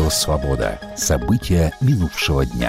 Радио «Свобода». События минувшего дня.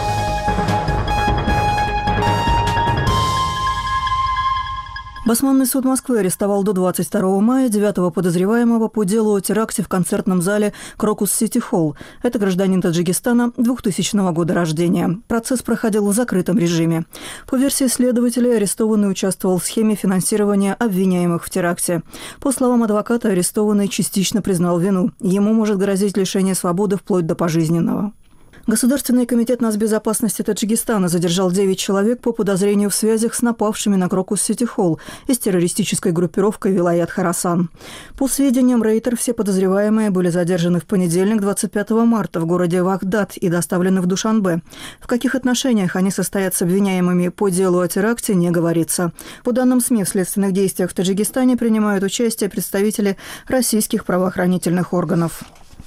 Басманный суд Москвы арестовал до 22 мая 9-го подозреваемого по делу о теракте в концертном зале «Крокус Сити Холл». Это гражданин Таджикистана 2000 года рождения. Процесс проходил в закрытом режиме. По версии следователей, арестованный участвовал в схеме финансирования обвиняемых в теракте. По словам адвоката, арестованный частично признал вину. Ему может грозить лишение свободы вплоть до пожизненного. Государственный комитет нацбезопасности Таджикистана задержал 9 человек по подозрению в связях с напавшими на Крокус Сити Холл и с террористической группировкой Вилаят Хорасан. По сведениям Рейтер, все подозреваемые были задержаны в понедельник, 25 марта, в городе Вахдат и доставлены в Душанбе. В каких отношениях они состоят с обвиняемыми по делу о теракте, не говорится. По данным СМИ, в следственных действиях в Таджикистане принимают участие представители российских правоохранительных органов.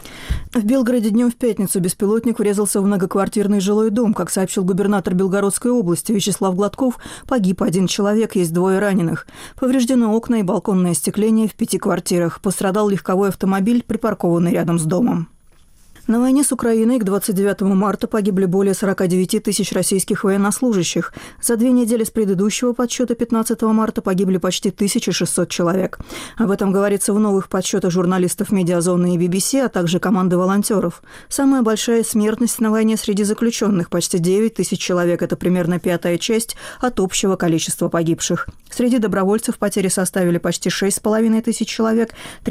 В Белгороде днем в пятницу беспилотник врезался в многоквартирный жилой дом. Как сообщил губернатор Белгородской области Вячеслав Гладков, погиб 1 человек, есть 2 раненых. Повреждены окна и балконное остекление в 5 квартирах. Пострадал легковой автомобиль, припаркованный рядом с домом. На войне с Украиной к 29 марта погибли более 49 тысяч российских военнослужащих. За 2 недели с предыдущего подсчета 15 марта погибли почти 1600 человек. Об этом говорится в новых подсчетах журналистов «Медиазоны» и BBC, а также команды волонтеров. Самая большая смертность на войне среди заключенных – почти 9 тысяч человек. Это примерно 5-я часть от общего количества погибших. Среди добровольцев потери составили почти 6,5 тысяч человек,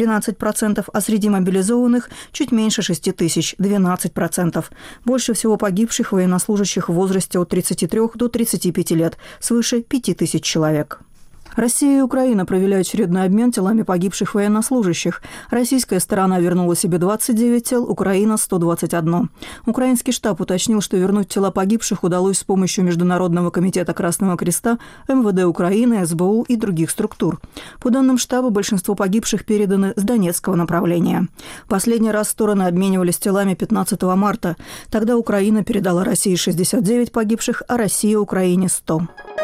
13%, а среди мобилизованных – чуть меньше 6 тысяч. 12%. Больше всего погибших военнослужащих в возрасте от 33 до 35 лет, свыше 5000 человек. Россия и Украина провели очередной обмен телами погибших военнослужащих. Российская сторона вернула себе 29 тел, Украина – 121. Украинский штаб уточнил, что вернуть тела погибших удалось с помощью Международного комитета Красного Креста, МВД Украины, СБУ и других структур. По данным штаба, большинство погибших переданы с Донецкого направления. Последний раз стороны обменивались телами 15 марта. Тогда Украина передала России 69 погибших, а Россия Украине – 100.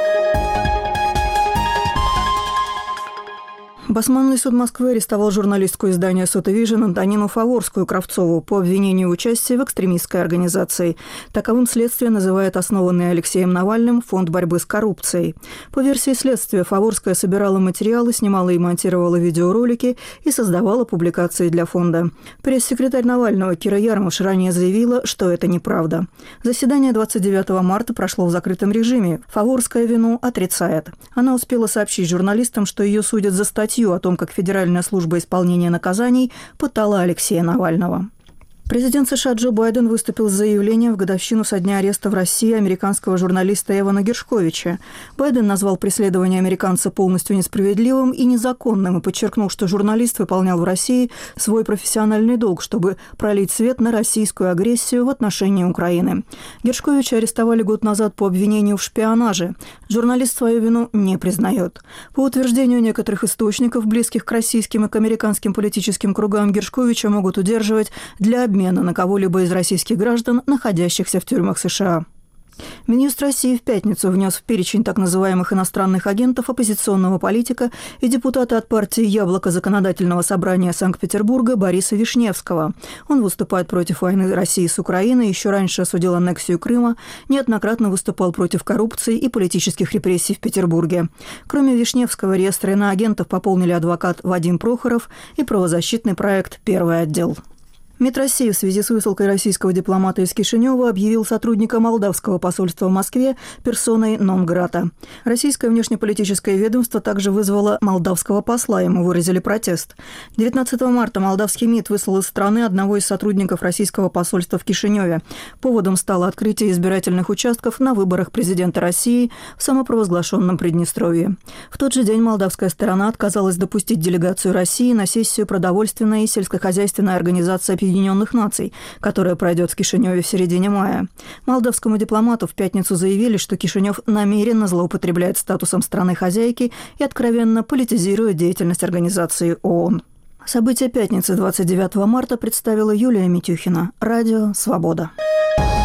Басманный суд Москвы арестовал журналистку издания «Сотовижн» Антонину Фаворскую-Кравцову по обвинению в участии в экстремистской организации. Таковым следствие называет основанный Алексеем Навальным Фонд борьбы с коррупцией. По версии следствия, Фаворская собирала материалы, снимала и монтировала видеоролики и создавала публикации для фонда. Пресс-секретарь Навального Кира Ярмаш ранее заявила, что это неправда. Заседание 29 марта прошло в закрытом режиме. Фаворская вину отрицает. Она успела сообщить журналистам, что ее судят за статью о том, как Федеральная служба исполнения наказаний пытала Алексея Навального. Президент США Джо Байден выступил с заявлением в годовщину со дня ареста в России американского журналиста Эвана Гершковича. Байден назвал преследование американца полностью несправедливым и незаконным и подчеркнул, что журналист выполнял в России свой профессиональный долг, чтобы пролить свет на российскую агрессию в отношении Украины. Гершковича арестовали год назад по обвинению в шпионаже. Журналист свою вину не признает. По утверждению некоторых источников, близких к российским и к американским политическим кругам, Гершковича могут удерживать для обмена на кого-либо из российских граждан, находящихся в тюрьмах США. Минюст России в пятницу внес в перечень так называемых иностранных агентов оппозиционного политика и депутата от партии «Яблоко» Законодательного собрания Санкт-Петербурга Бориса Вишневского. Он выступает против войны России с Украиной, еще раньше осудил аннексию Крыма, неоднократно выступал против коррупции и политических репрессий в Петербурге. Кроме Вишневского, реестр иноагентов пополнили адвокат Вадим Прохоров и правозащитный проект «Первый отдел». МИД России в связи с высылкой российского дипломата из Кишинева объявил сотрудника молдавского посольства в Москве персоной нон-грата. Российское внешнеполитическое ведомство также вызвало молдавского посла, ему выразили протест. 19 марта молдавский МИД выслал из страны одного из сотрудников российского посольства в Кишиневе. Поводом стало открытие избирательных участков на выборах президента России в самопровозглашенном Приднестровье. В тот же день молдавская сторона отказалась допустить делегацию России на сессию продовольственной и сельскохозяйственной организации Объединенных Наций, которая пройдет в Кишиневе в середине мая. Молдавскому дипломату в пятницу заявили, что Кишинев намеренно злоупотребляет статусом страны-хозяйки и откровенно политизирует деятельность организации ООН. События пятницы 29 марта представила Юлия Митюхина. Радио «Свобода».